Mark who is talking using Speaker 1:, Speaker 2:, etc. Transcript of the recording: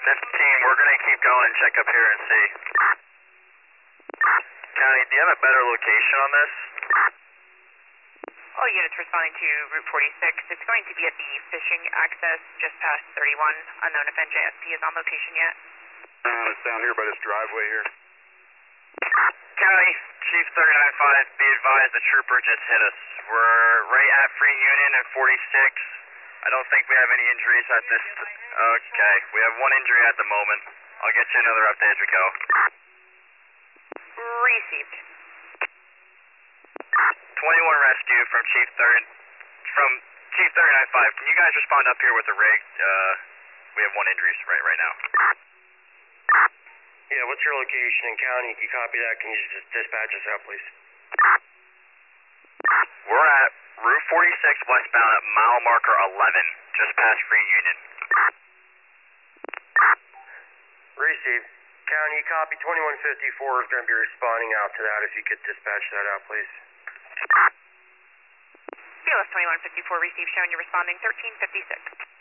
Speaker 1: we're going to keep going, check up here and see. County, do you have a better location on this?
Speaker 2: All units responding to Route 46. It's going to be at the fishing access just past 31. Unknown if NJSP is on location yet.
Speaker 3: It's down here by this driveway here.
Speaker 1: County, Chief 39-5, be advised the trooper just hit us. We're right at Free Union at 46. I don't think we have any injuries at this. Okay, we have one injury at the moment. I'll get you another update as we go.
Speaker 2: Received.
Speaker 1: 21 rescue from Chief 39-5. Can you guys respond up here with the rig? We have one injury right now.
Speaker 4: Yeah, what's your location in county? If you copy that, can you just dispatch us out, please?
Speaker 1: We're at Route 46 westbound at mile marker 11, just past Free Union.
Speaker 4: Received. County, copy 2154 is going to be responding out to that. If you could dispatch that out, please.
Speaker 2: BLS 2154 received, showing you responding 1356.